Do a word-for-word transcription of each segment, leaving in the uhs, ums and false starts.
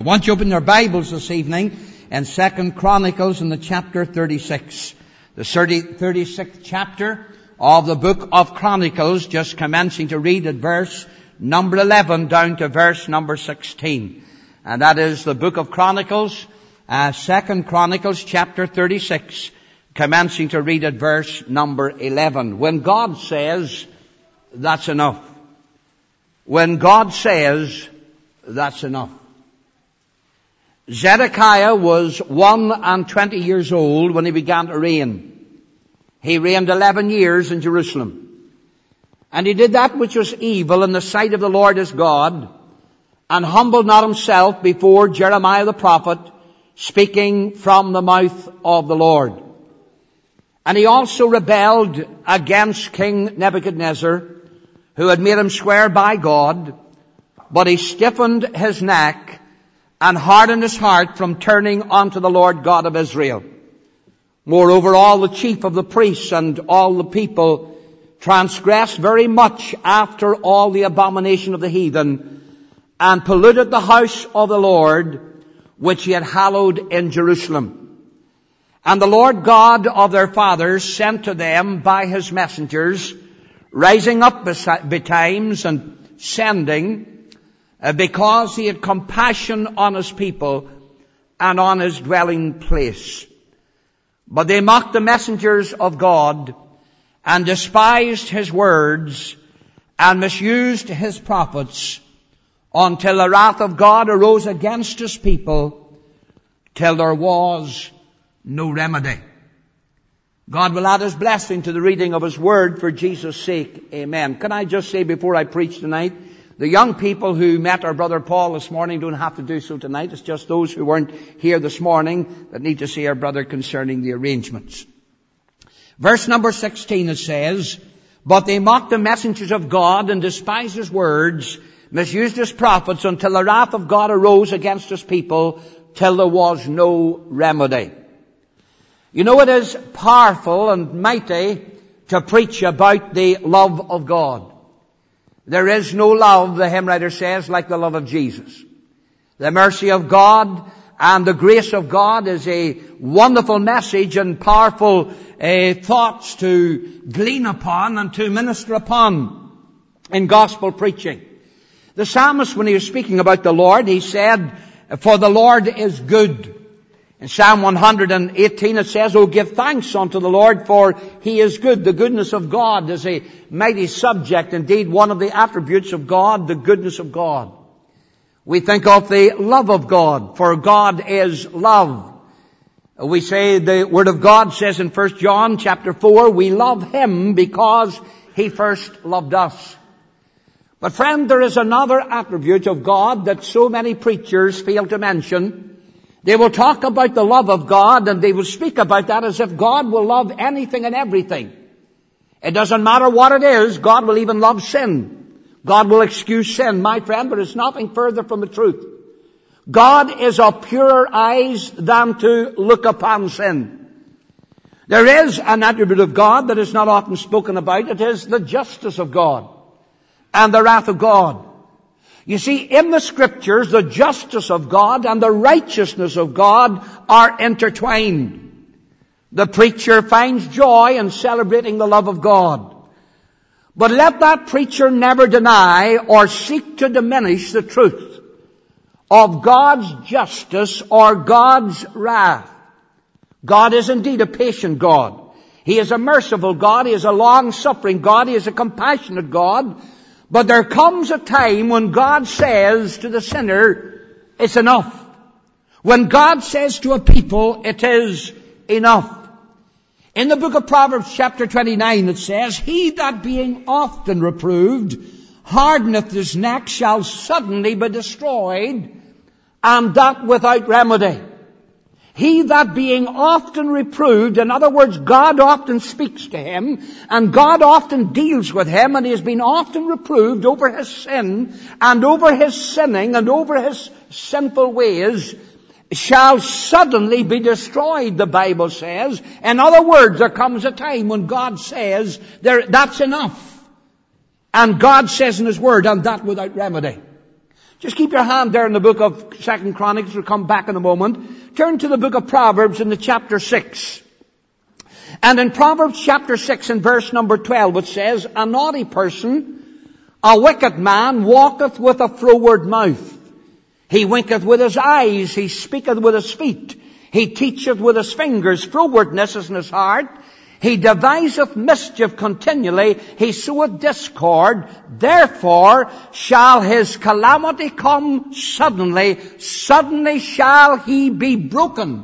I want you to open your Bibles this evening in Second Chronicles in the chapter thirty-six. The thirty-sixth chapter of the book of Chronicles, just commencing to read at verse number eleven down to verse number sixteen. And that is the book of Chronicles, uh, Second Chronicles chapter thirty-six, commencing to read at verse number eleven. When God says, that's enough. When God says, that's enough. Zedekiah was one and twenty years old when he began to reign. He reigned eleven years in Jerusalem. And he did that which was evil in the sight of the Lord his God, and humbled not himself before Jeremiah the prophet, speaking from the mouth of the Lord. And he also rebelled against King Nebuchadnezzar, who had made him swear by God, but he stiffened his neck and hardened his heart from turning unto the Lord God of Israel. Moreover, all the chief of the priests and all the people transgressed very much after all the abomination of the heathen, and polluted the house of the Lord, which he had hallowed in Jerusalem. And the Lord God of their fathers sent to them by his messengers, rising up betimes and sending, Uh, because he had compassion on his people and on his dwelling place. But they mocked the messengers of God and despised his words and misused his prophets until the wrath of God arose against his people till there was no remedy. God will add his blessing to the reading of his word for Jesus' sake. Amen. Can I just say before I preach tonight, the young people who met our brother Paul this morning don't have to do so tonight. It's just those who weren't here this morning that need to see our brother concerning the arrangements. Verse number sixteen, it says, But they mocked the messengers of God and despised his words, misused his prophets until the wrath of God arose against his people till there was no remedy. You know, it is powerful and mighty to preach about the love of God. There is no love, the hymn writer says, like the love of Jesus. The mercy of God and the grace of God is a wonderful message and powerful uh, thoughts to glean upon and to minister upon in gospel preaching. The psalmist, when he was speaking about the Lord, he said, For the Lord is good. In Psalm one hundred eighteen it says, Oh, give thanks unto the Lord, for he is good. The goodness of God is a mighty subject. Indeed, one of the attributes of God, the goodness of God. We think of the love of God, for God is love. We say the Word of God says in First John chapter four, we love him because he first loved us. But friend, there is another attribute of God that so many preachers fail to mention. They will talk about the love of God and they will speak about that as if God will love anything and everything. It doesn't matter what it is, God will even love sin. God will excuse sin, my friend, but it's nothing further from the truth. God is of purer eyes than to look upon sin. There is an attribute of God that is not often spoken about. It is the justice of God and the wrath of God. You see, in the Scriptures, the justice of God and the righteousness of God are intertwined. The preacher finds joy in celebrating the love of God. But let that preacher never deny or seek to diminish the truth of God's justice or God's wrath. God is indeed a patient God. He is a merciful God. He is a long-suffering God. He is a compassionate God. But there comes a time when God says to the sinner, it's enough. When God says to a people, it is enough. In the book of Proverbs chapter twenty-nine it says, He that being often reproved hardeneth his neck shall suddenly be destroyed, and that without remedy. He that being often reproved, in other words, God often speaks to him, and God often deals with him, and he has been often reproved over his sin, and over his sinning, and over his sinful ways, shall suddenly be destroyed, the Bible says. In other words, there comes a time when God says, there, that's enough. And God says in his word, and that without remedy. Just keep your hand there in the book of Second Chronicles. We'll come back in a moment. Turn to the book of Proverbs in the chapter six. And in Proverbs chapter six and verse number twelve it says, a naughty person, a wicked man, walketh with a froward mouth. He winketh with his eyes, he speaketh with his feet, he teacheth with his fingers, frowardness is in his heart. He deviseth mischief continually, he soweth discord, therefore shall his calamity come suddenly, suddenly shall he be broken.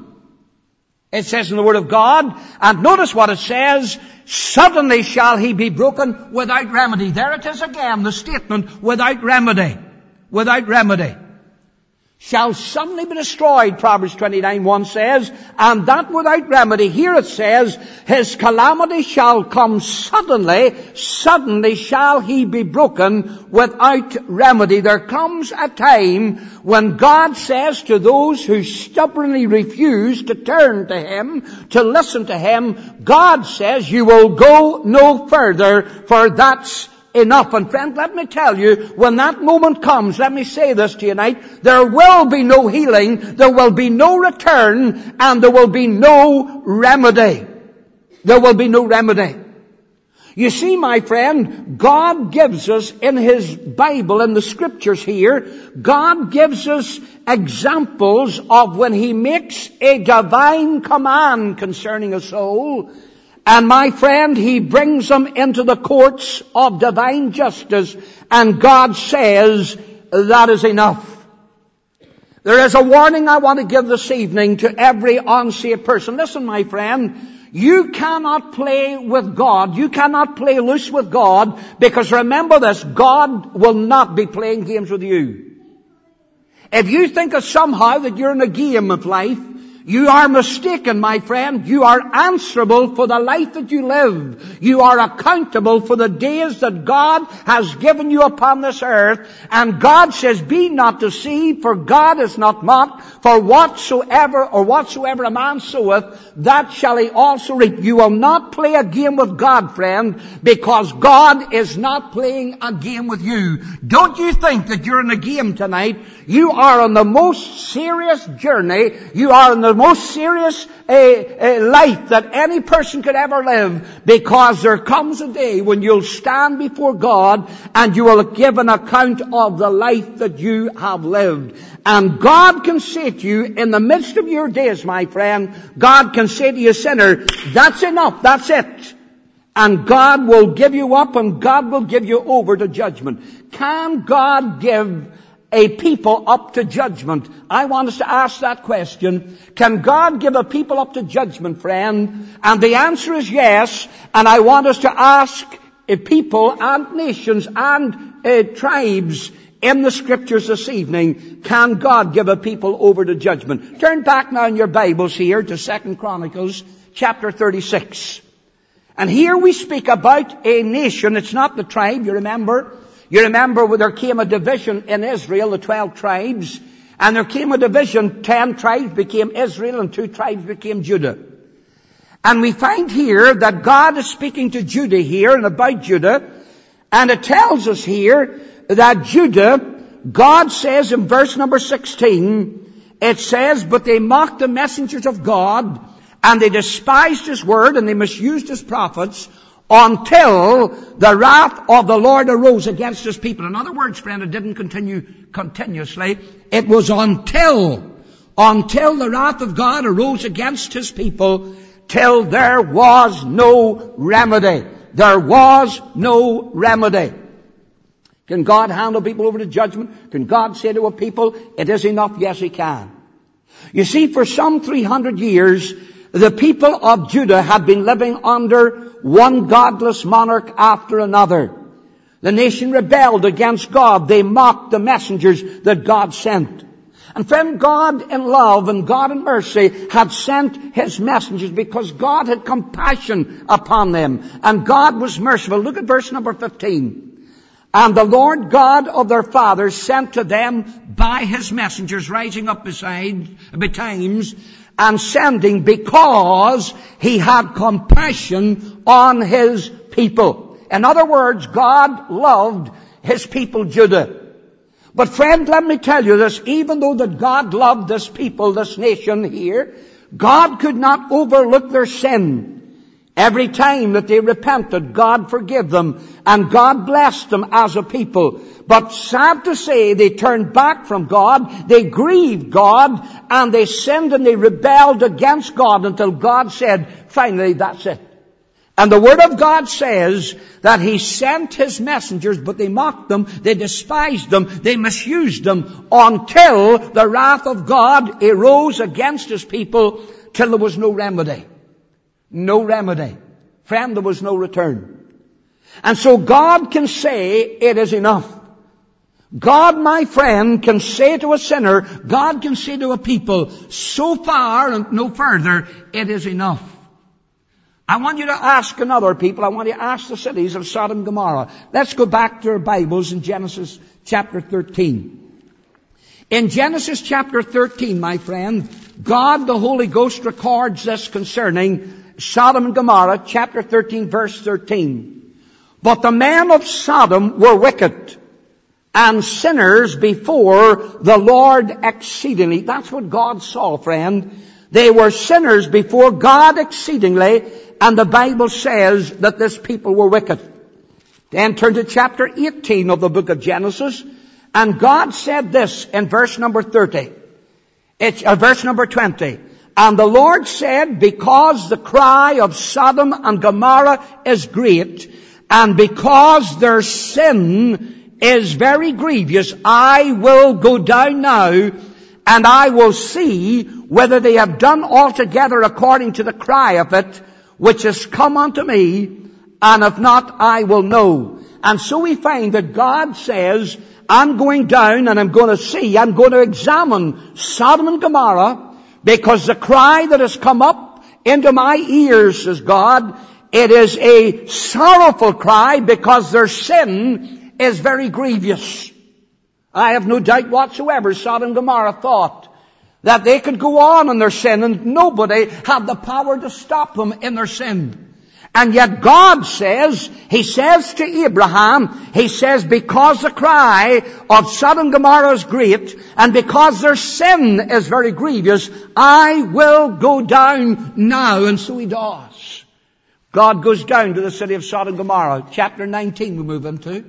It says in the Word of God, and notice what it says, suddenly shall he be broken without remedy. There it is again, the statement, without remedy. Without remedy. Shall suddenly be destroyed, Proverbs twenty-nine one says, and that without remedy. Here it says, his calamity shall come suddenly, suddenly shall he be broken without remedy. There comes a time when God says to those who stubbornly refuse to turn to Him, to listen to Him, God says, you will go no further, for that's enough. And friend, let me tell you, when that moment comes, let me say this to you tonight, there will be no healing, there will be no return, and there will be no remedy. There will be no remedy. You see, my friend, God gives us in His Bible, in the Scriptures here, God gives us examples of when He makes a divine command concerning a soul, and my friend, He brings them into the courts of divine justice, and God says, that is enough. There is a warning I want to give this evening to every unsaved person. Listen, my friend, you cannot play with God. You cannot play loose with God, because remember this, God will not be playing games with you. If you think of somehow that you're in a game of life, you are mistaken, my friend. You are answerable for the life that you live. You are accountable for the days that God has given you upon this earth. And God says, be not deceived, for God is not mocked. For whatsoever, or whatsoever a man soweth, that shall he also reap. You will not play a game with God, friend, because God is not playing a game with you. Don't you think that you're in a game tonight? You are on the most serious journey. You are on the most serious uh, uh, life that any person could ever live, because there comes a day when you'll stand before God and you will give an account of the life that you have lived. And God can say to you, in the midst of your days, my friend, God can say to you, sinner, that's enough, that's it. And God will give you up, and God will give you over to judgment. Can God give a people up to judgment? I want us to ask that question. Can God give a people up to judgment, friend? And the answer is yes. And I want us to ask uh, people and nations and uh, tribes in the Scriptures this evening, can God give a people over to judgment? Turn back now in your Bibles here to Second Chronicles chapter thirty-six. And here we speak about a nation. It's not the tribe, you remember. You remember when there came a division in Israel, the twelve tribes, and there came a division, ten tribes became Israel and two tribes became Judah. And we find here that God is speaking to Judah here and about Judah, and it tells us here that Judah, God says in verse number sixteen, it says, but they mocked the messengers of God, and they despised His word, and they misused His prophets, until the wrath of the Lord arose against His people. In other words, friend, it didn't continue continuously. It was until, until the wrath of God arose against His people, till there was no remedy. There was no remedy. Can God handle people over to judgment? Can God say to a people, it is enough? Yes, He can. You see, for some three hundred years, the people of Judah had been living under one godless monarch after another. The nation rebelled against God. They mocked the messengers that God sent. And friend, God in love and God in mercy had sent His messengers because God had compassion upon them. And God was merciful. Look at verse number fifteen. And the Lord God of their fathers sent to them by His messengers, rising up beside, betimes, and sending, because He had compassion on His people. In other words, God loved His people Judah. But friend, let me tell you this, even though that God loved this people, this nation here, God could not overlook their sin. Every time that they repented, God forgave them, and God blessed them as a people. But sad to say, they turned back from God, they grieved God, and they sinned and they rebelled against God until God said, finally, that's it. And the Word of God says that He sent His messengers, but they mocked them, they despised them, they misused them, until the wrath of God arose against His people, till there was no remedy. No remedy. Friend, there was no return. And so God can say, it is enough. God, my friend, can say to a sinner, God can say to a people, so far and no further, it is enough. I want you to ask another people, I want you to ask the cities of Sodom and Gomorrah. Let's go back to our Bibles in Genesis chapter thirteen. In Genesis chapter thirteen, my friend, God the Holy Ghost records this concerning Sodom and Gomorrah, chapter thirteen, verse thirteen. But the men of Sodom were wicked and sinners before the Lord exceedingly. That's what God saw, friend. They were sinners before God exceedingly, and the Bible says that this people were wicked. Then turn to chapter eighteen of the book of Genesis, and God said this in verse number thirty. It's uh, verse number twenty. And the Lord said, because the cry of Sodom and Gomorrah is great, and because their sin is very grievous, I will go down now, and I will see whether they have done altogether according to the cry of it, which has come unto me, and if not, I will know. And so we find that God says, I'm going down and I'm going to see, I'm going to examine Sodom and Gomorrah, because the cry that has come up into my ears, says God, it is a sorrowful cry because their sin is very grievous. I have no doubt whatsoever Sodom and Gomorrah thought that they could go on in their sin and nobody had the power to stop them in their sin. And yet God says, He says to Abraham, He says, because the cry of Sodom and Gomorrah is great, and because their sin is very grievous, I will go down now. And so He does. God goes down to the city of Sodom and Gomorrah. Chapter nineteen we move into.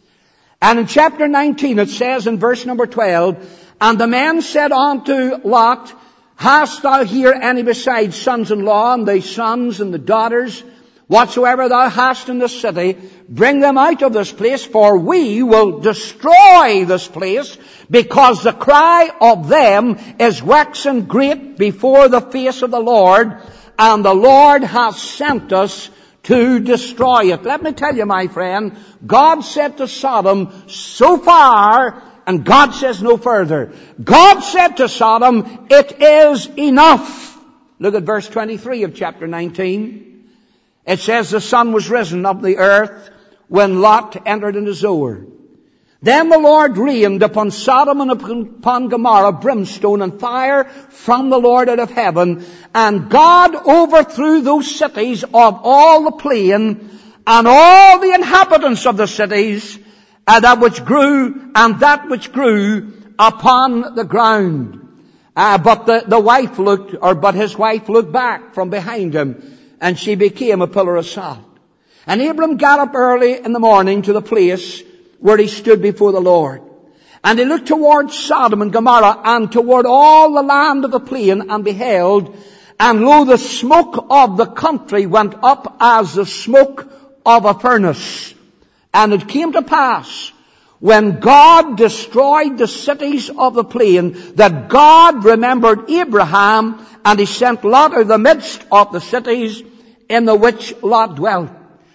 And in chapter nineteen it says in verse number twelve, and the men said unto Lot, hast thou here any besides sons-in-law, and thy sons and the daughters, whatsoever thou hast in the city, bring them out of this place, for we will destroy this place, because the cry of them is waxen great before the face of the Lord, and the Lord hath sent us to destroy it. Let me tell you, my friend, God said to Sodom, so far, and God says no further. God said to Sodom, it is enough. Look at verse twenty-three of chapter nineteen. It says the sun was risen of the earth when Lot entered into Zoar. Then the Lord rained upon Sodom and upon Gomorrah brimstone and fire from the Lord out of heaven. And God overthrew those cities of all the plain and all the inhabitants of the cities, and that which grew and that which grew upon the ground. Uh, but the, the wife looked, or but his wife looked back from behind him, and she became a pillar of salt. And Abram got up early in the morning to the place where he stood before the Lord. And he looked toward Sodom and Gomorrah and toward all the land of the plain, and beheld, and lo, the smoke of the country went up as the smoke of a furnace. And it came to pass, when God destroyed the cities of the plain, that God remembered Abraham, and He sent Lot out of the midst of the cities in the which Lot dwelt.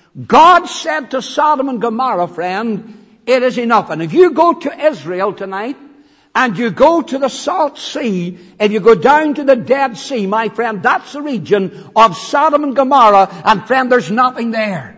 God said to Sodom and Gomorrah, friend, it is enough. And if you go to Israel tonight, and you go to the Salt Sea, and you go down to the Dead Sea, my friend, that's the region of Sodom and Gomorrah, and friend, there's nothing there.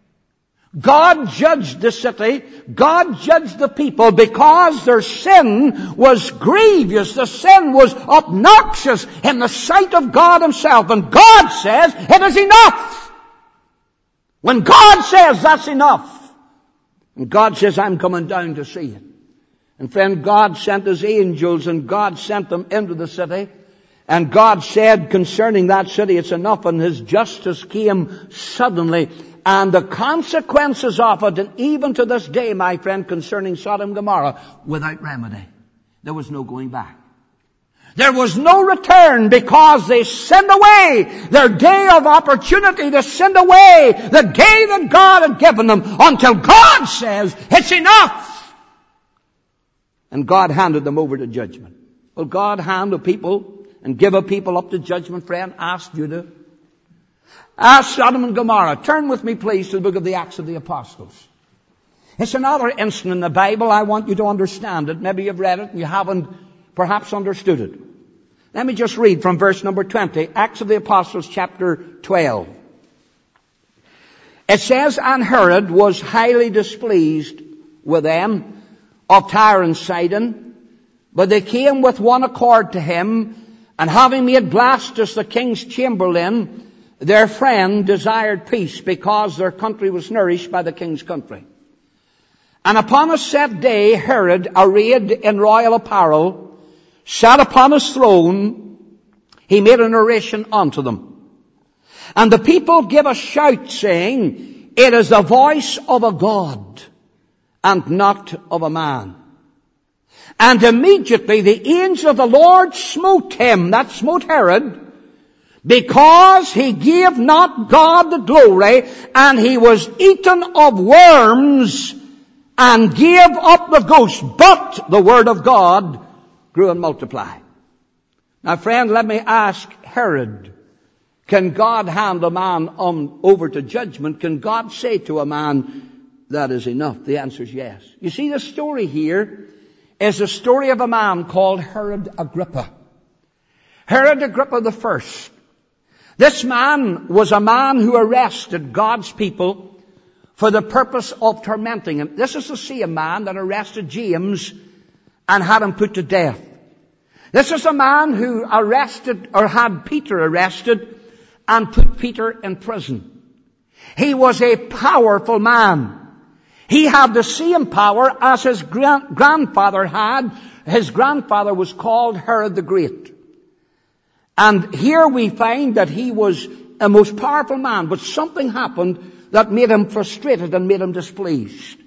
God judged the city, God judged the people, because their sin was grievous. The sin was obnoxious in the sight of God Himself. And God says, it is enough. When God says that's enough, and God says, I'm coming down to see it. And friend, God sent His angels and God sent them into the city. And God said concerning that city, it's enough, and His justice came suddenly. And the consequences of it, and even to this day, my friend, concerning Sodom and Gomorrah, without remedy. There was no going back. There was no return because they sinned away their day of opportunity. They sinned away the day that God had given them until God says, it's enough. And God handed them over to judgment. Will God hand a people and give a people up to judgment, friend? Ask Judah. Ask Sodom and Gomorrah. Turn with me, please, to the book of the Acts of the Apostles. It's another incident in the Bible. I want you to understand it. Maybe you've read it and you haven't perhaps understood it. Let me just read from verse number twenty, Acts of the Apostles, chapter twelve. It says, and Herod was highly displeased with them of Tyre and Sidon, but they came with one accord to him, and having made Blastus the king's chamberlain, their friend desired peace, because their country was nourished by the king's country. And upon a set day, Herod, arrayed in royal apparel, sat upon his throne. He made an oration unto them. And the people gave a shout, saying, it is the voice of a God, and not of a man. And immediately the angel of the Lord smote him, that smote Herod, because he gave not God the glory, and he was eaten of worms, and gave up the ghost. But the word of God grew and multiplied. Now, friend, let me ask Herod, can God hand a man um, over to judgment? Can God say to a man, that is enough? The answer is yes. You see, the story here is the story of a man called Herod Agrippa. Herod Agrippa the first. This man was a man who arrested God's people for the purpose of tormenting him. This is the same man that arrested James and had him put to death. This is a man who arrested, or had Peter arrested and put Peter in prison. He was a powerful man. He had the same power as his grand- grandfather had. His grandfather was called Herod the Great. And here we find that he was a most powerful man, but something happened that made him frustrated and made him displeased.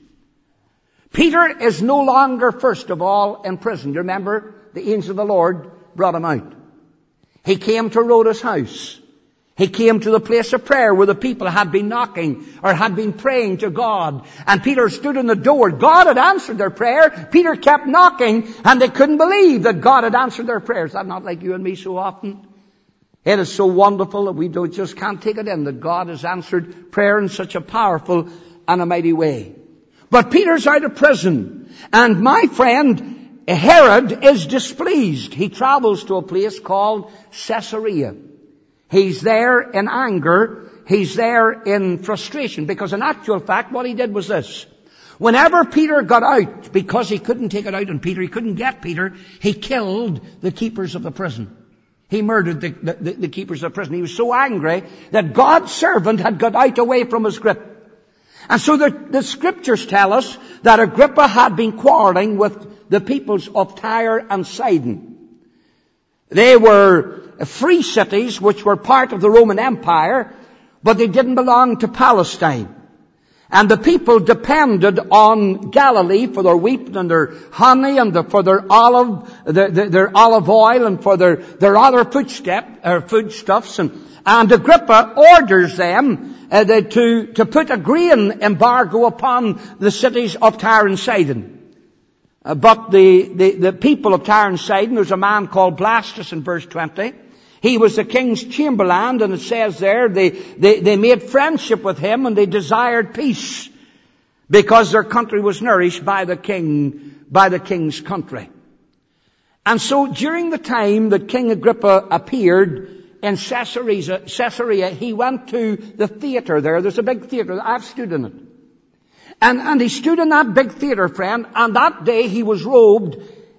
Peter is no longer, first of all, in prison. You remember, the angel of the Lord brought him out. He came to Rhoda's house. He came to the place of prayer where the people had been knocking or had been praying to God. And Peter stood in the door. God had answered their prayer. Peter kept knocking, and they couldn't believe that God had answered their prayers. That's not like you and me so often. It is so wonderful that we don't, just can't take it in that God has answered prayer in such a powerful and a mighty way. But Peter's out of prison, and my friend Herod is displeased. He travels to a place called Caesarea. He's there in anger. He's there in frustration, because in actual fact what he did was this. Whenever Peter got out, because he couldn't take it out on Peter, he couldn't get Peter, he killed the keepers of the prison. He murdered the, the, the keepers of the prison. He was so angry that God's servant had got out away from his grip. And so the, the scriptures tell us that Agrippa had been quarreling with the peoples of Tyre and Sidon. They were free cities which were part of the Roman Empire, but they didn't belong to Palestine. And the people depended on Galilee for their wheat and their honey and the, for their olive, their, their, their olive oil and for their, their other foodstuff, or foodstuffs. And, and Agrippa orders them uh, they, to, to put a grain embargo upon the cities of Tyre and Sidon. Uh, but the, the, the people of Tyre and Sidon, there's a man called Blastus in verse twenty. He was the king's chamberlain, and it says there they, they, they made friendship with him, and they desired peace because their country was nourished by the king, by the king's country. And so during the time that King Agrippa appeared in Caesarea, Caesarea, he went to the theater there. There's a big theater. I've stood in it. And, and he stood in that big theater, friend, and that day he was robed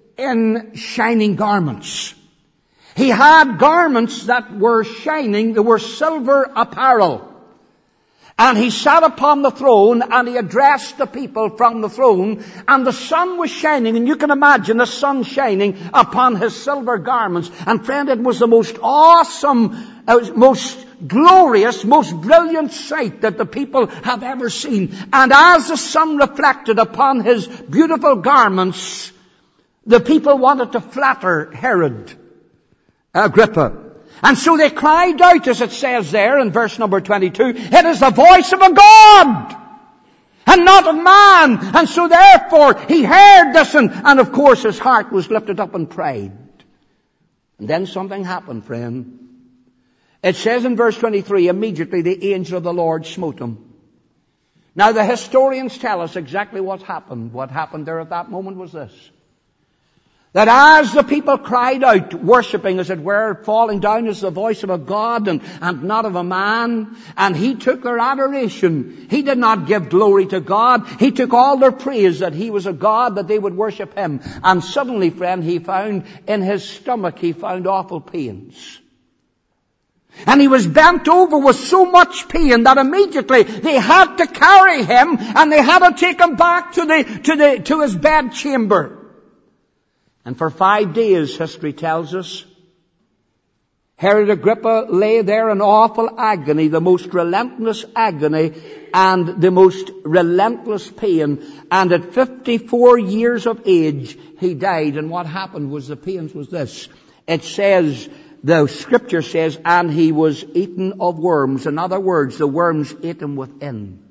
in shining garments. He had garments that were shining, they were silver apparel. And he sat upon the throne and he addressed the people from the throne, and the sun was shining, and you can imagine the sun shining upon his silver garments. And friend, it was the most awesome, uh, most glorious, most brilliant sight that the people have ever seen. And as the sun reflected upon his beautiful garments, the people wanted to flatter Herod Agrippa. And so they cried out, as it says there in verse number twenty-two, it is the voice of a God and not of man. And so therefore he heard this, and, and of course his heart was lifted up in pride. And then something happened, friend. It says in verse twenty-three, immediately the angel of the Lord smote him. Now the historians tell us exactly what happened. What happened there at that moment was this. That as the people cried out, worshipping, as it were, falling down as the voice of a God and, and not of a man, and he took their adoration. He did not give glory to God. He took all their praise that he was a God, that they would worship him. And suddenly, friend, he found in his stomach, he found awful pains. And he was bent over with so much pain that immediately they had to carry him, and they had to take him back to the, to the, to his bed chamber. And for five days, history tells us, Herod Agrippa lay there in awful agony, the most relentless agony and the most relentless pain. And at fifty-four years of age, he died. And what happened was the pains was this. It says, the scripture says, and he was eaten of worms. In other words, the worms ate him within.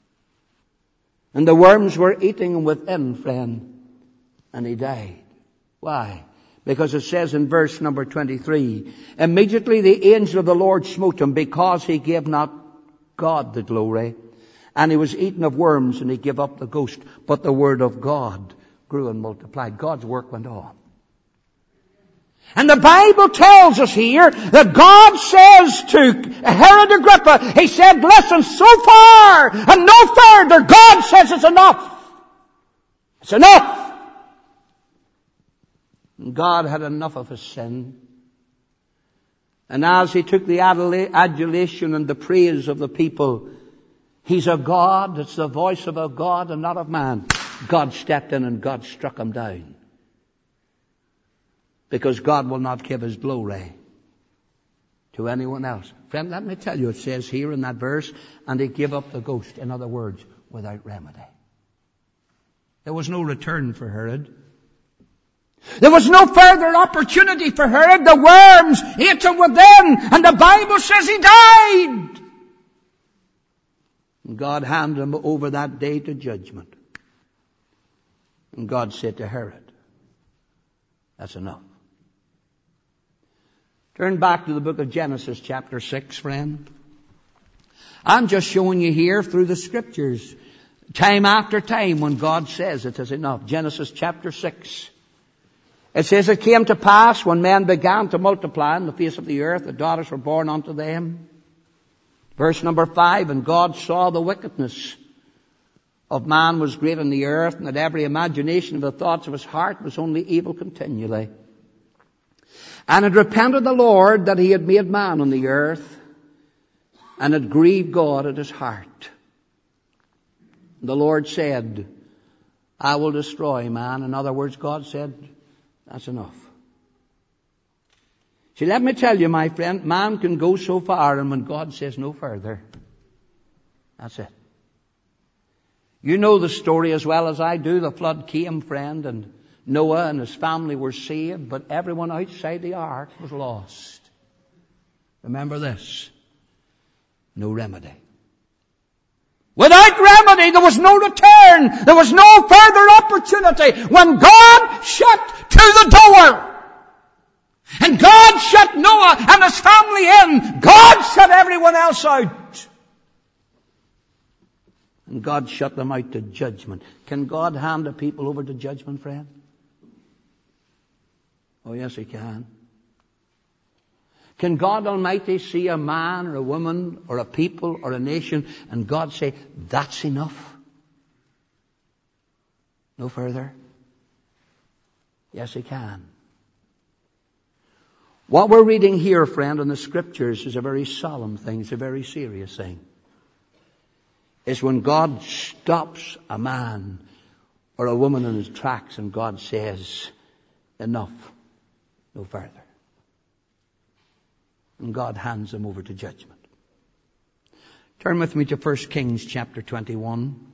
And the worms were eating him within, friend. And he died. Why? Because it says in verse number twenty-three, immediately the angel of the Lord smote him, because he gave not God the glory. And he was eaten of worms, and he gave up the ghost. But the word of God grew and multiplied. God's work went on. And the Bible tells us here that God says to Herod Agrippa, he said, listen, so far and no further. God says it's enough. It's enough. God had enough of his sin. And as he took the adulation and the praise of the people, he's a God, it's the voice of a God and not of man. God stepped in and God struck him down. Because God will not give his glory to anyone else. Friend, let me tell you, it says here in that verse, and he gave up the ghost. In other words, without remedy. There was no return for Herod. There was no further opportunity for Herod. The worms ate him within, and the Bible says he died. And God handed him over that day to judgment. And God said to Herod, that's enough. Turn back to the book of Genesis chapter six, friend. I'm just showing you here through the scriptures, time after time, when God says it is enough. Genesis chapter six. It says, it came to pass when men began to multiply on the face of the earth, the daughters were born unto them. Verse number five, and God saw the wickedness of man was great in the earth, and that every imagination of the thoughts of his heart was only evil continually. And it repented the Lord that he had made man on the earth, and it grieved God at his heart. The Lord said, I will destroy man. In other words, God said, that's enough. See, let me tell you, my friend, man can go so far, and when God says no further, that's it. You know the story as well as I do. The flood came, friend, and Noah and his family were saved, but everyone outside the ark was lost. Remember this. No remedy. Without remedy, there was no return. There was no further opportunity. When God shut to the door, and God shut Noah and his family in, God shut everyone else out. And God shut them out to judgment. Can God hand the people over to judgment, friend? Oh, yes, he can. Can God Almighty see a man or a woman or a people or a nation and God say, that's enough? No further? Yes, he can. What we're reading here, friend, in the scriptures is a very solemn thing. It's a very serious thing. is when God stops a man or a woman in his tracks and God says, enough, no further. And God hands them over to judgment. Turn with me to First Kings chapter twenty-one.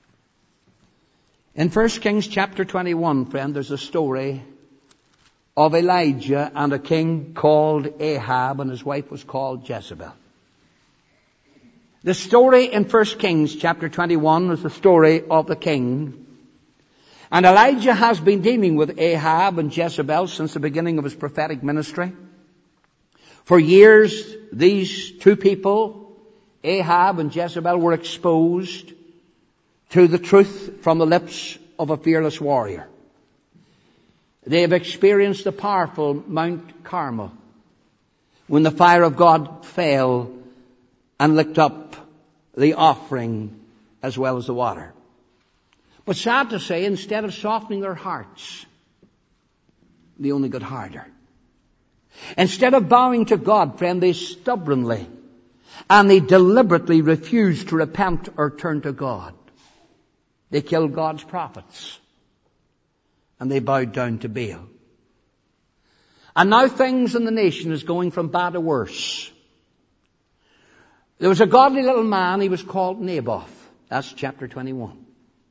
In First Kings chapter twenty-one, friend, there's a story of Elijah and a king called Ahab, and his wife was called Jezebel. The story in First Kings chapter twenty-one is the story of the king. And Elijah has been dealing with Ahab and Jezebel since the beginning of his prophetic ministry. For years, these two people, Ahab and Jezebel, were exposed to the truth from the lips of a fearless warrior. They have experienced the powerful Mount Carmel when the fire of God fell and licked up the offering as well as the water. But sad to say, instead of softening their hearts, they only got harder. Instead of bowing to God, friend, they stubbornly and they deliberately refused to repent or turn to God. They killed God's prophets and they bowed down to Baal. And now things in the nation is going from bad to worse. There was a godly little man, he was called Naboth. That's chapter twenty-one.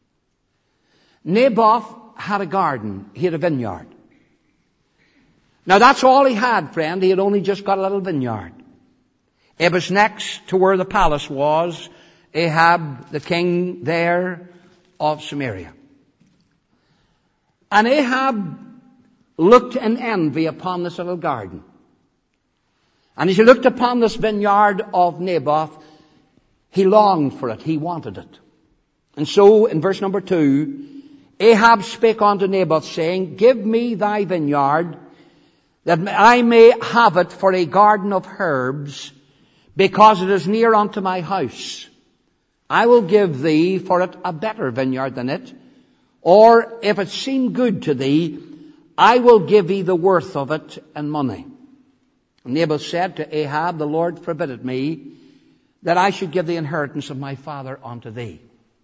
Naboth had a garden. He had a vineyard. Now that's all he had, friend. He had only just got a little vineyard. It was next to where the palace was. Ahab, the king there of Samaria. And Ahab looked in envy upon this little garden. And as he looked upon this vineyard of Naboth, he longed for it. He wanted it. And so in verse number two, Ahab spake unto Naboth, saying, give me thy vineyard, that I may have it for a garden of herbs, because it is near unto my house. I will give thee for it a better vineyard than it, or if it seem good to thee, I will give thee the worth of it in money. And Naboth said to Ahab, the Lord forbid it me, that I should give the inheritance of my father unto thee.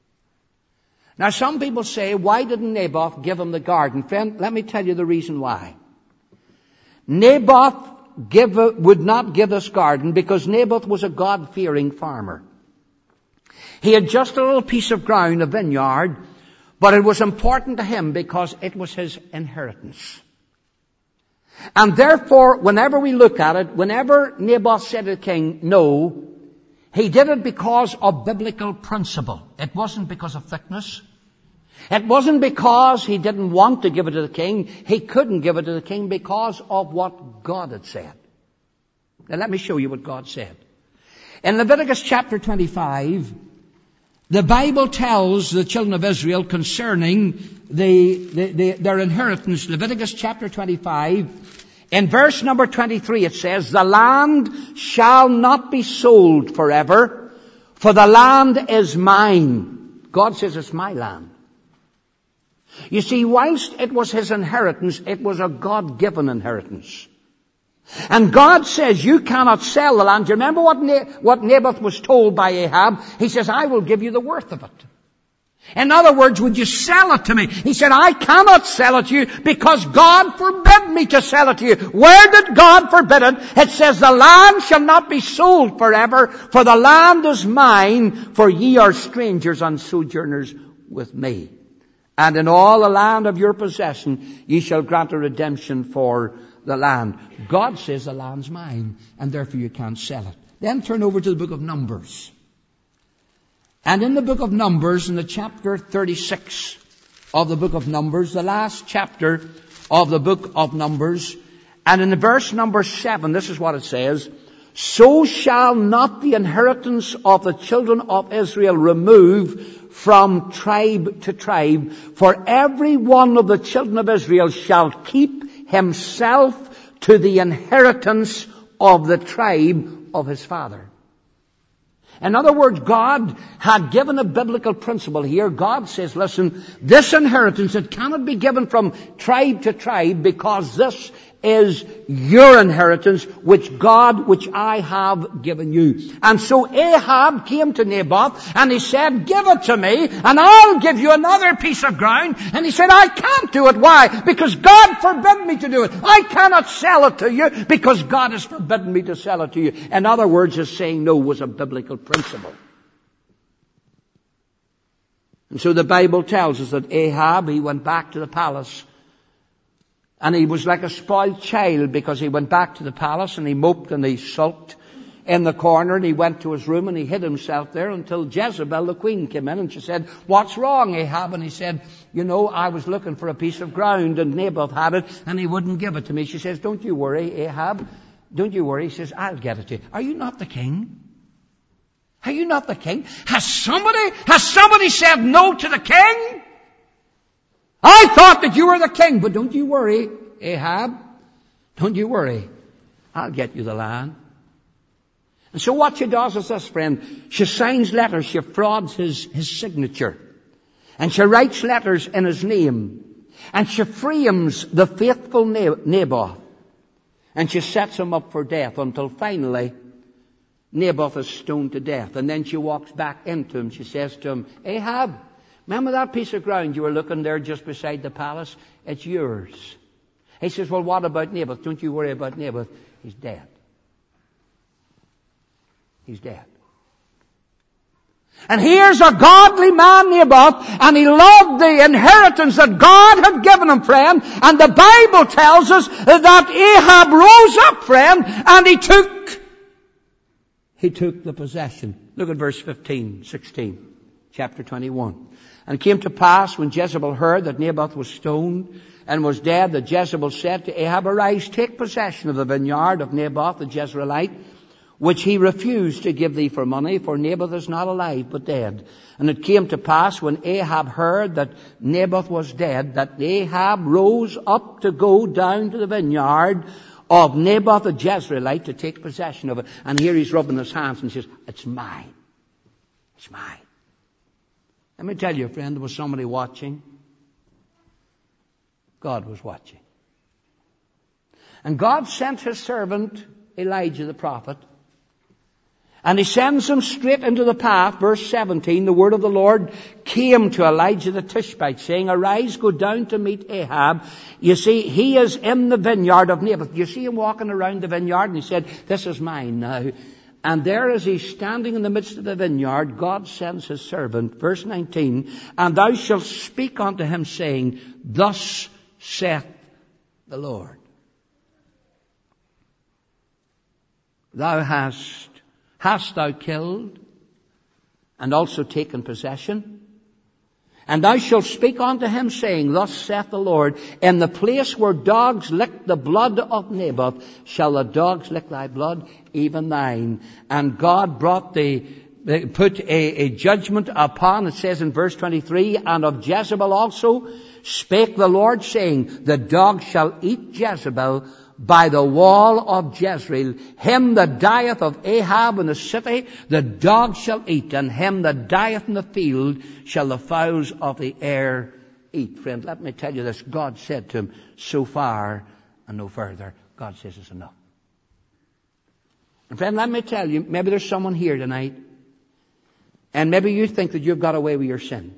Now some people say, why didn't Naboth give him the garden? Friend, let me tell you the reason why. Naboth give, would not give this garden because Naboth was a God-fearing farmer. He had just a little piece of ground, a vineyard, but it was important to him because it was his inheritance. And therefore, whenever we look at it, whenever Naboth said to the king, no, he did it because of biblical principle. It wasn't because of thickness. It wasn't because he didn't want to give it to the king. He couldn't give it to the king because of what God had said. Now let me show you what God said. In Leviticus chapter twenty-five, the Bible tells the children of Israel concerning the, the, the, their inheritance. Leviticus chapter twenty-five, in verse number twenty-three it says, the land shall not be sold forever, for the land is mine. God says it's my land. You see, whilst it was his inheritance, it was a God-given inheritance. And God says, you cannot sell the land. Do you remember what, Na- what Naboth was told by Ahab? He says, I will give you the worth of it. In other words, would you sell it to me? He said, I cannot sell it to you because God forbid me to sell it to you. Where did God forbid it? It says, the land shall not be sold forever, for the land is mine, for ye are strangers and sojourners with me. And in all the land of your possession, ye shall grant a redemption for the land. God says the land's mine, and therefore you can't sell it. Then turn over to the book of Numbers. And in the book of Numbers, in the chapter thirty-six of the book of Numbers, the last chapter of the book of Numbers, and in the verse number seven, this is what it says, so shall not the inheritance of the children of Israel remove from tribe to tribe, for every one of the children of Israel shall keep himself to the inheritance of the tribe of his father. In other words, God had given a biblical principle here. God says, listen, this inheritance, it cannot be given from tribe to tribe because this is your inheritance, which God, which I have given you. And so Ahab came to Naboth and he said, give it to me and I'll give you another piece of ground. And he said, I can't do it. Why? Because God forbid me to do it. I cannot sell it to you because God has forbidden me to sell it to you. In other words, his saying no was a biblical principle. And so the Bible tells us that Ahab, he went back to the palace. And he was like a spoiled child because he went back to the palace and he moped and he sulked in the corner and he went to his room and he hid himself there until Jezebel, the queen, came in and she said, what's wrong, Ahab? And he said, you know, I was looking for a piece of ground and Naboth had it and he wouldn't give it to me. She says, don't you worry, Ahab. Don't you worry. He says, I'll get it to you. Are you not the king? Are you not the king? Has somebody, has somebody said no to the king? I thought that you were the king, but don't you worry, Ahab. Don't you worry. I'll get you the land. And so what she does is this, friend. She signs letters. She frauds his, his signature. And she writes letters in his name. And she frames the faithful Naboth. And she sets him up for death until finally Naboth is stoned to death. And then she walks back into him. She says to him, Ahab, remember that piece of ground you were looking there just beside the palace? It's yours. He says, well, what about Naboth? Don't you worry about Naboth. He's dead. He's dead. And here's a godly man, Naboth, and he loved the inheritance that God had given him, friend. And the Bible tells us that Ahab rose up, friend, and he took, he took the possession. Look at verse fifteen, sixteen, chapter twenty-one. And it came to pass when Jezebel heard that Naboth was stoned and was dead, that Jezebel said to Ahab, arise, take possession of the vineyard of Naboth the Jezreelite, which he refused to give thee for money, for Naboth is not alive, but dead. And it came to pass when Ahab heard that Naboth was dead, that Ahab rose up to go down to the vineyard of Naboth the Jezreelite to take possession of it. And here he's rubbing his hands and says, it's mine. It's mine. Let me tell you, friend, there was somebody watching. God was watching. And God sent his servant Elijah the prophet. And he sends him straight into the path. Verse seventeen, the word of the Lord came to Elijah the Tishbite, saying, arise, go down to meet Ahab. You see, he is in the vineyard of Naboth. You see him walking around the vineyard, and he said, this is mine now. And there as he's standing in the midst of the vineyard, God sends his servant, verse nineteen, and thou shalt speak unto him, saying, thus saith the Lord. Thou hast, hast thou killed, and also taken possession? And thou shalt speak unto him, saying, thus saith the Lord, in the place where dogs lick the blood of Naboth, shall the dogs lick thy blood, even thine. And God brought the, put a, a judgment upon, it says in verse twenty-three, and of Jezebel also spake the Lord, saying, the dogs shall eat Jezebel by the wall of Jezreel. Him that dieth of Ahab in the city, the dogs shall eat, and him that dieth in the field shall the fowls of the air eat. Friend, let me tell you this. God said to him, so far and no further. God says it's enough. And friend, let me tell you, maybe there's someone here tonight, and maybe you think that you've got away with your sin.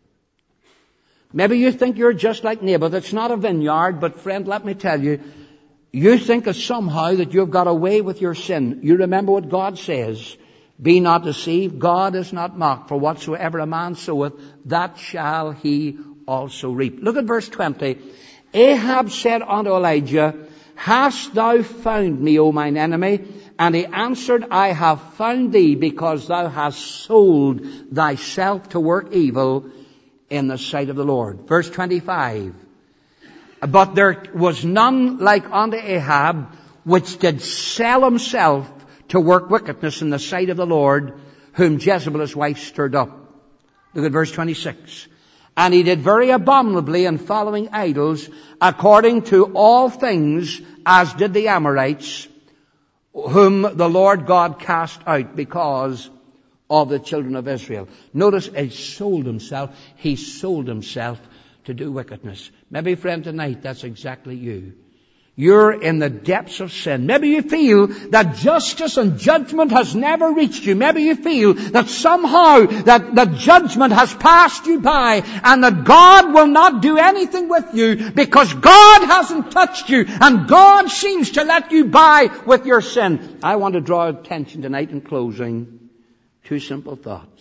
Maybe you think you're just like Naboth. It's not a vineyard, but friend, let me tell you, you think that somehow that you've got away with your sin. You remember what God says. Be not deceived. God is not mocked. For whatsoever a man soweth, that shall he also reap. Look at verse twenty. Ahab said unto Elijah, hast thou found me, O mine enemy? And he answered, I have found thee, because thou hast sold thyself to work evil in the sight of the Lord. Verse twenty-five. But there was none like unto Ahab, which did sell himself to work wickedness in the sight of the Lord, whom Jezebel his wife stirred up. Look at verse twenty-six. And he did very abominably in following idols, according to all things, as did the Amorites, whom the Lord God cast out because of the children of Israel. Notice he sold himself. He sold himself to do wickedness. Maybe, friend, tonight that's exactly you. You're in the depths of sin. Maybe you feel that justice and judgment has never reached you. Maybe you feel that somehow that, that judgment has passed you by and that God will not do anything with you because God hasn't touched you and God seems to let you by with your sin. I want to draw attention tonight in closing. Two simple thoughts.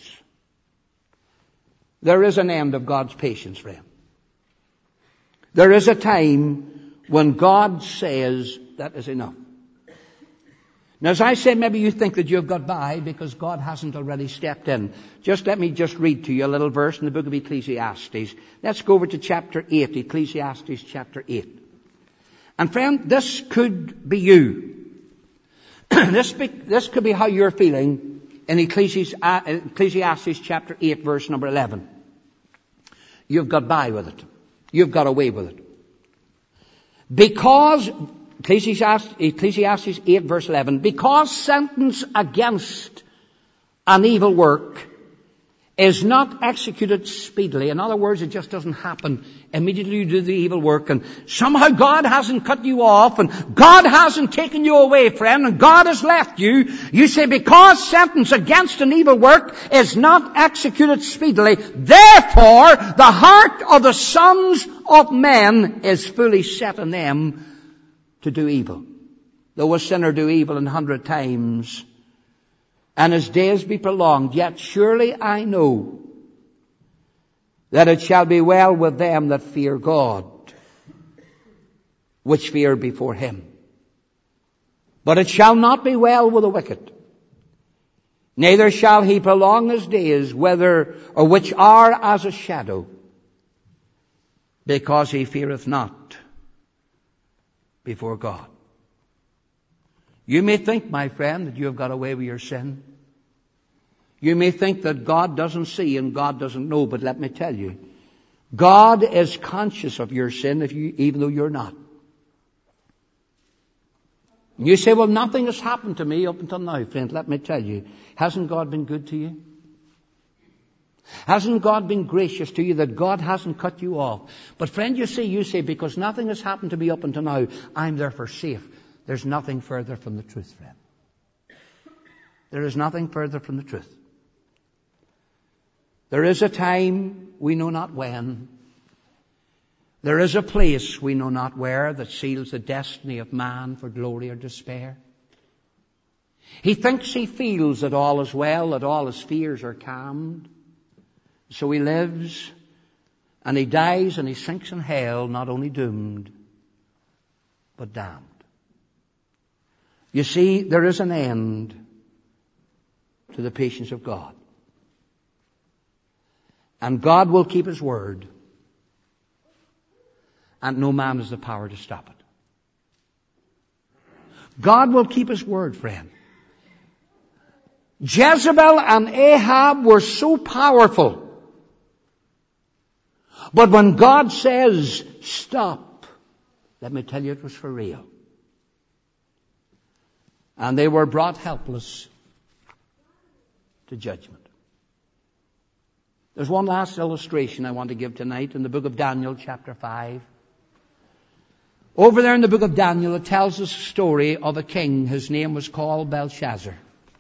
There is an end of God's patience, friend. There is a time when God says that is enough. Now, as I say, maybe you think that you've got by because God hasn't already stepped in. Just let me just read to you a little verse in the book of Ecclesiastes. Let's go over to chapter eight, Ecclesiastes chapter eight. And friend, this could be you. this, be, this could be how you're feeling in Ecclesiastes, uh, Ecclesiastes chapter eight, verse number eleven. You've got by with it. You've got away with it. Because, Ecclesiastes, Ecclesiastes eight verse eleven, because sentence against an evil work is not executed speedily. In other words, it just doesn't happen immediately. You do the evil work and somehow God hasn't cut you off and God hasn't taken you away, friend, and God has left you. You say, because sentence against an evil work is not executed speedily, therefore the heart of the sons of men is fully set on them to do evil. Though a sinner do evil an hundred times, and his days be prolonged, yet surely I know that it shall be well with them that fear God, which fear before him. But it shall not be well with the wicked, neither shall he prolong his days, whether or which are as a shadow, because he feareth not before God. You may think, my friend, that you have got away with your sin. You may think that God doesn't see and God doesn't know, but let me tell you, God is conscious of your sin, if you, even though you're not. You say, well, nothing has happened to me up until now, friend. Let me tell you, hasn't God been good to you? Hasn't God been gracious to you that God hasn't cut you off? But friend, you see, you say, because nothing has happened to me up until now, I'm therefore safe. There's nothing further from the truth, friend. There is nothing further from the truth. There is a time, we know not when. There is a place, we know not where, that seals the destiny of man for glory or despair. He thinks he feels that all is well, that all his fears are calmed. So he lives, and he dies, and he sinks in hell, not only doomed, but damned. You see, there is an end to the patience of God. And God will keep his word. And no man has the power to stop it. God will keep his word, friend. Jezebel and Ahab were so powerful. But when God says, stop, let me tell you, it was for real. And they were brought helpless to judgment. There's one last illustration I want to give tonight in the book of Daniel, chapter five. Over there in the book of Daniel, it tells us a story of a king. His name was called Belshazzar.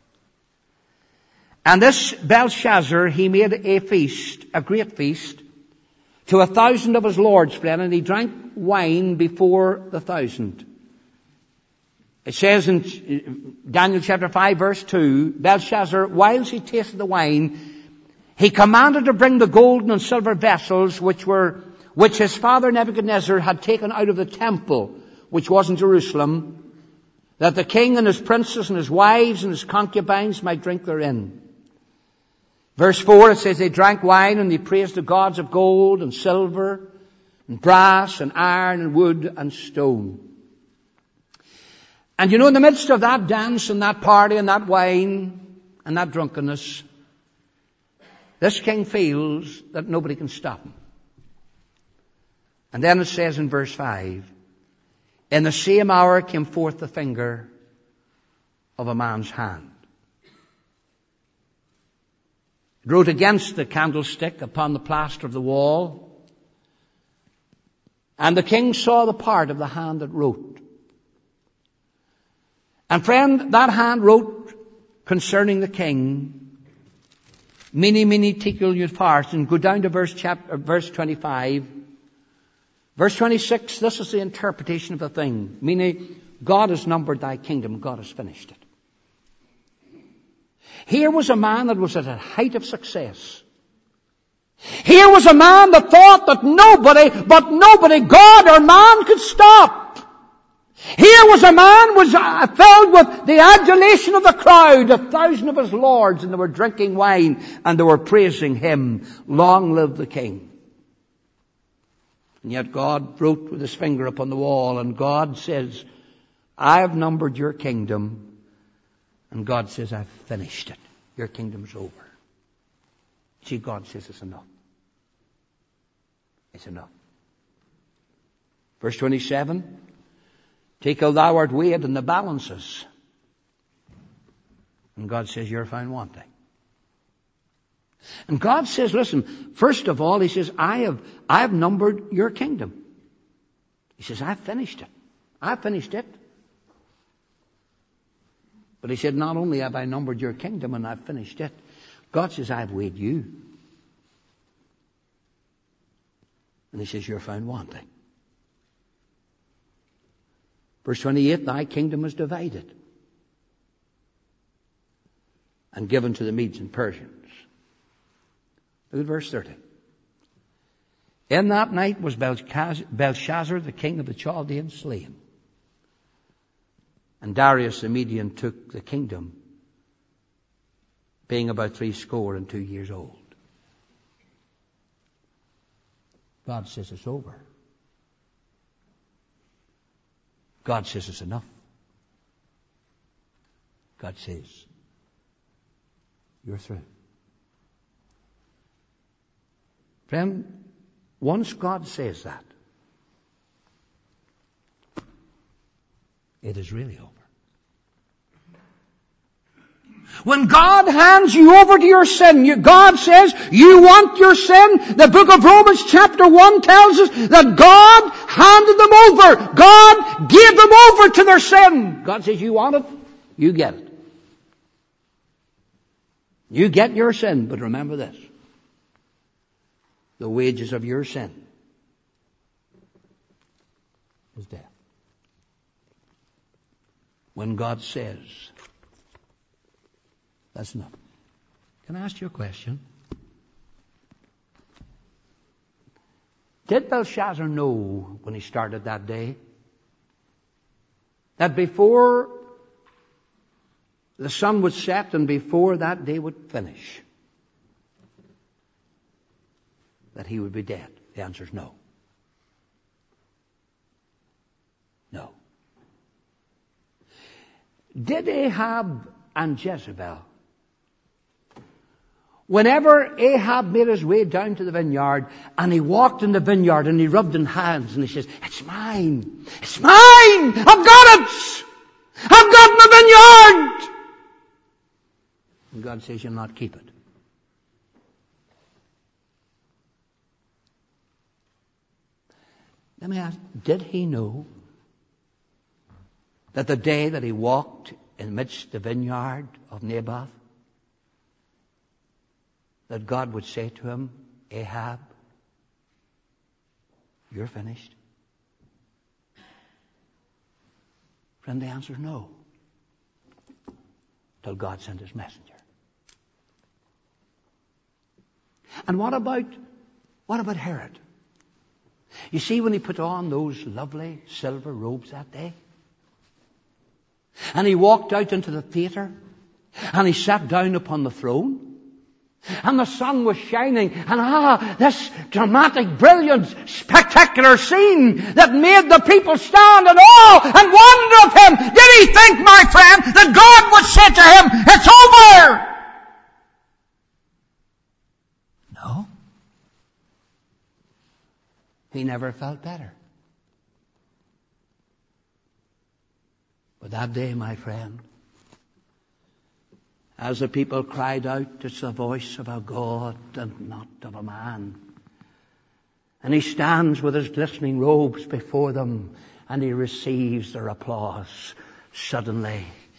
And this Belshazzar, he made a feast, a great feast, to a thousand of his lords, friend, and he drank wine before the thousand. It says in Daniel chapter five, verse two, Belshazzar, whilst he tasted the wine, he commanded to bring the golden and silver vessels which were, which his father Nebuchadnezzar had taken out of the temple, which was in Jerusalem, that the king and his princes and his wives and his concubines might drink therein. Verse four, it says they drank wine and they praised the gods of gold and silver and brass and iron and wood and stone. And you know, in the midst of that dance and that party and that wine and that drunkenness, this king feels that nobody can stop him. And then it says in verse five, in the same hour came forth the finger of a man's hand. It wrote against the candlestick upon the plaster of the wall. And the king saw the part of the hand that wrote. And friend, that hand wrote concerning the king, mene, mene, tekel, upharsin. Go down to verse chapter, verse twenty-five. Verse twenty-six, this is the interpretation of the thing. Meaning, God has numbered thy kingdom, God has finished it. Here was a man that was at a height of success. Here was a man that thought that nobody, but nobody, God or man, could stop. Here was a man was uh, filled with the adulation of the crowd, a thousand of his lords, and they were drinking wine, and they were praising him. Long live the king. And yet God wrote with his finger upon the wall, and God says, I have numbered your kingdom. And God says, I've finished it. Your kingdom's over. See, God says it's enough. It's enough. Verse twenty-seven, Tekel, thou art weighed in the balances. And God says, you're found wanting. And God says, listen, first of all, he says, I have, I have numbered your kingdom. He says, I've finished it. I've finished it. But he said, not only have I numbered your kingdom and I've finished it, God says, I've weighed you. And he says, you're found wanting. Verse twenty-eight, thy kingdom is divided and given to the Medes and Persians. Look at verse thirty. In that night was Belshazzar, the king of the Chaldeans, slain. And Darius the Median took the kingdom, being about three score and two years old. God says it's over. God says it's enough. God says, you're through. Friend, once God says that, it is really over. When God hands you over to your sin, you, God says, you want your sin? The book of Romans chapter one tells us that God handed them over. God gave them over to their sin. God says, you want it? You get it. You get your sin, but remember this. The wages of your sin is death. When God says, that's enough. Can I ask you a question? Did Belshazzar know when he started that day that before the sun would set and before that day would finish, that he would be dead? The answer is no. No. Did Ahab and Jezebel, whenever Ahab made his way down to the vineyard and he walked in the vineyard and he rubbed in hands and he says, it's mine, it's mine, I've got it, I've got my vineyard. And God says, you'll not keep it. Let me ask, did he know that the day that he walked in midst the vineyard of Naboth, that God would say to him, Ahab, you're finished? Friend, the answer is no. Till God sent his messenger. And what about, what about Herod? You see, when he put on those lovely silver robes that day, and he walked out into the theater, and he sat down upon the throne, and the sun was shining, and ah, this dramatic, brilliant, spectacular scene that made the people stand in awe and wonder of him. Did he think, my friend, that God would say to him, it's over? No. He never felt better. But that day, my friend, as the people cried out, it's the voice of a God and not of a man. And he stands with his glistening robes before them and he receives their applause. Suddenly,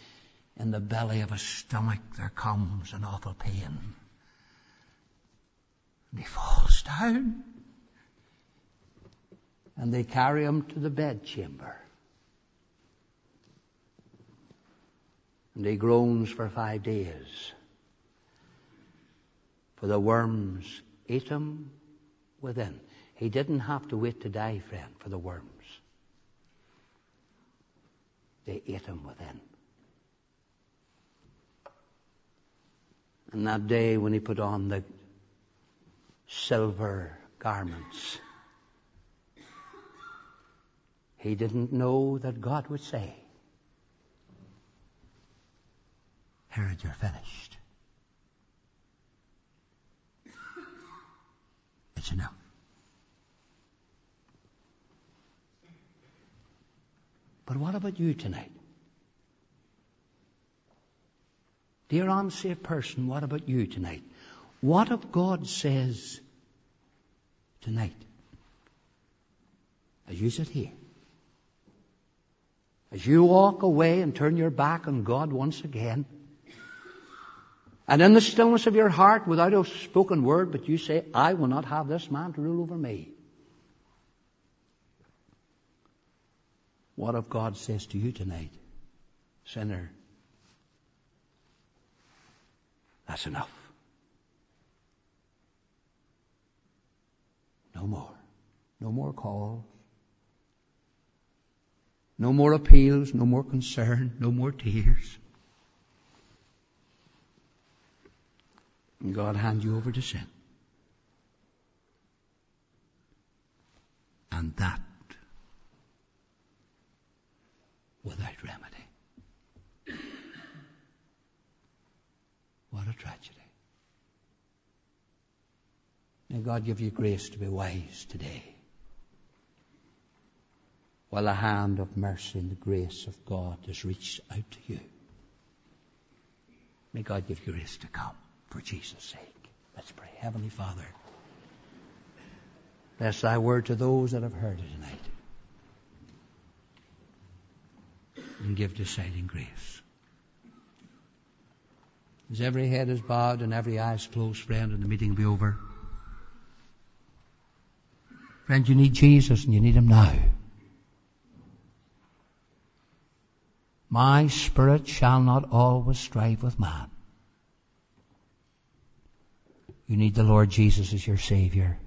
in the belly of his stomach there comes an awful pain. And he falls down. And they carry him to the bedchamber. And he groans for five days. For the worms ate him within. He didn't have to wait to die, friend, for the worms. They ate him within. And that day when he put on the silver garments, he didn't know that God would say, Herod, you're finished. It's enough. But what about you tonight? Dear unsaved person, what about you tonight? What if God says tonight, as you sit here, as you walk away and turn your back on God once again, and in the stillness of your heart, without a spoken word, but you say, I will not have this man to rule over me. What if God says to you tonight, sinner, that's enough. No more. No more calls. No more appeals. No more concern. No more tears. And God hand you over to sin. And that without remedy. What a tragedy. May God give you grace to be wise today, while the hand of mercy and the grace of God has reached out to you. May God give you grace to come for Jesus' sake. Let's pray. Heavenly Father, bless thy word to those that have heard it tonight, and give deciding grace. As every head is bowed and every eye is closed, friend, and the meeting will be over. Friend, you need Jesus and you need him now. My spirit shall not always strive with man. You need the Lord Jesus as your Savior.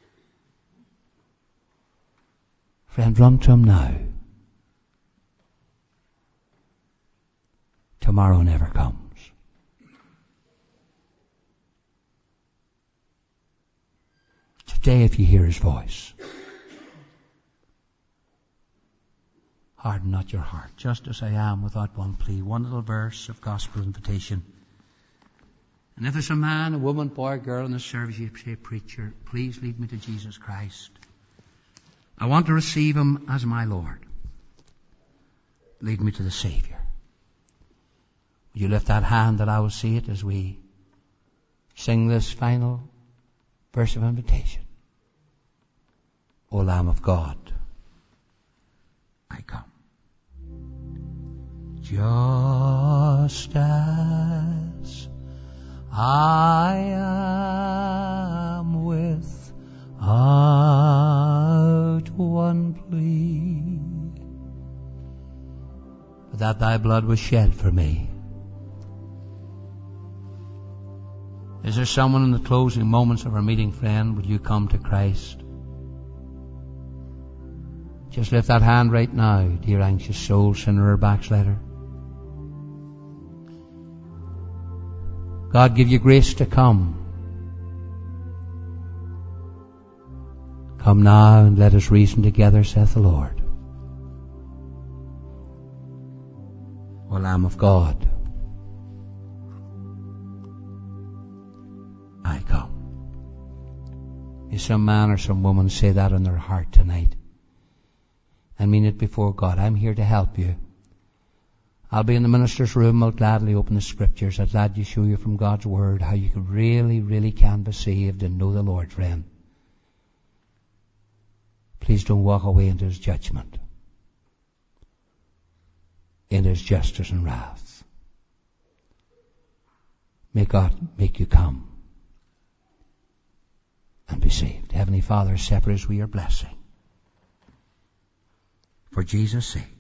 Friend, run to him now. Tomorrow never comes. Today, if you hear his voice, harden not your heart, just as I am, without one plea. One little verse of gospel invitation. And if there's a man, a woman, boy, girl in the service, you say, preacher, please lead me to Jesus Christ. I want to receive him as my Lord. Lead me to the Savior. Will you lift that hand that I will see it as we sing this final verse of invitation? O Lamb of God, I come. Just as I am without one plea, but that thy blood was shed for me. Is there someone in the closing moments of our meeting, friend? Would you come to Christ? Just lift that hand right now, dear anxious soul, sinner or backslider. God give you grace to come. Come now and let us reason together, saith the Lord. O Lamb of God, I come. May some man or some woman say that in their heart tonight and mean it before God. I'm here to help you. I'll be in the minister's room. I'll gladly open the scriptures. I'd gladly show you from God's word how you can really, really can be saved and know the Lord, friend. Please don't walk away into his judgment, into his justice and wrath. May God make you come and be saved. Heavenly Father, separate us with your blessing. For Jesus' sake.